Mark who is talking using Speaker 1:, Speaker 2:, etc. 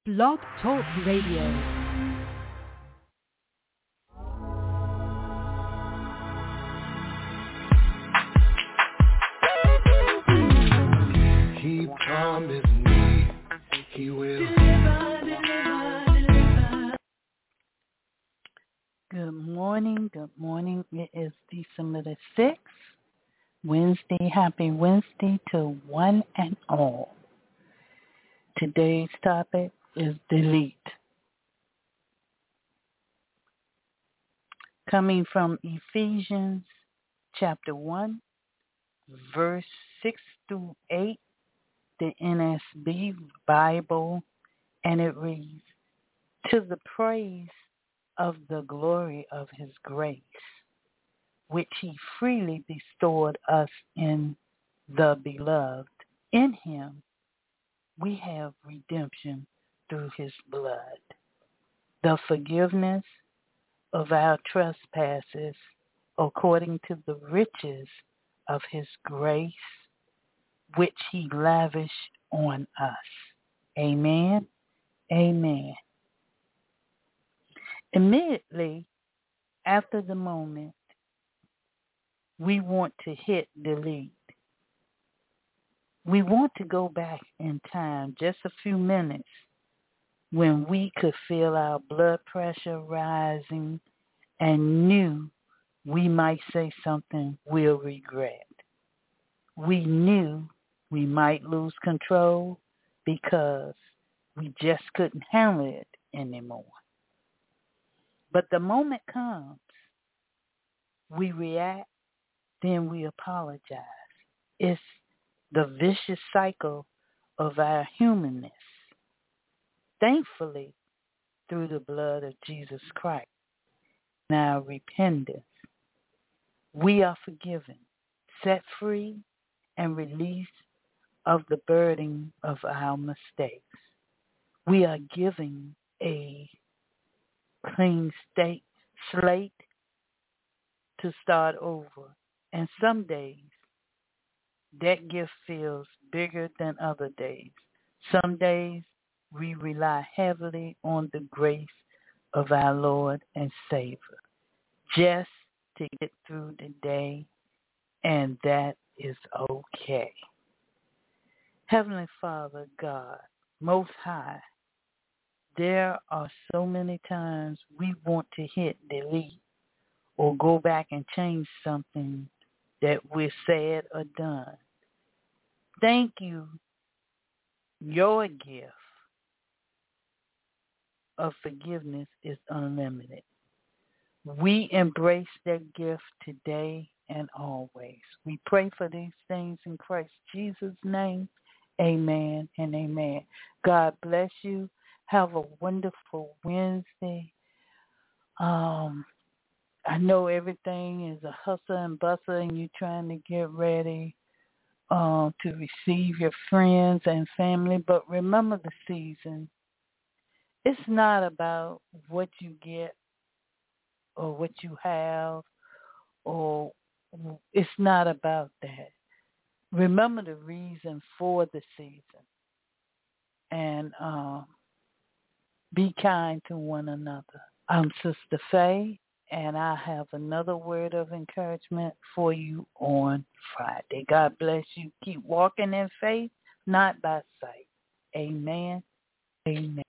Speaker 1: Blog Talk Radio.
Speaker 2: He promised me he will deliver.
Speaker 3: Good morning. It is December the 6th, Wednesday. Happy Wednesday to one and all. Today's topic is delete. Coming from Ephesians chapter 1, verse 6 through 8, the NSB Bible, and it reads, "To the praise of the glory of his grace, which he freely bestowed us in the beloved. In him we have redemption through his blood, the forgiveness of our trespasses according to the riches of his grace, which he lavished on us." Amen. Amen. Immediately after the moment, we want to hit delete. We want to go back in time just a few minutes when we could feel our blood pressure rising and knew we might say something we'll regret. We knew we might lose control because we just couldn't handle it anymore. But the moment comes, we react, then we apologize. It's the vicious cycle of our humanness. Thankfully, through the blood of Jesus Christ, now repentance, we are forgiven, set free, and released of the burden of our mistakes. We are given a clean slate to start over. And some days, that gift feels bigger than other days. Some days, we rely heavily on the grace of our Lord and Savior just to get through the day, and that is okay. Heavenly Father, God, Most High, there are so many times we want to hit delete or go back and change something that we're said or done. Thank you. Your gift of forgiveness is unlimited. We embrace that gift today and always. We pray for these things in Christ Jesus' name. Amen and amen. God bless you. Have a wonderful Wednesday. I know everything is a hustle and bustle and you're trying to get ready to receive your friends and family, but remember the season. It's not about what you get or what you have, or it's not about that. Remember the reason for the season, and be kind to one another. I'm Sister Faye, and I have another word of encouragement for you on Friday. God bless you. Keep walking in faith, not by sight. Amen. Amen.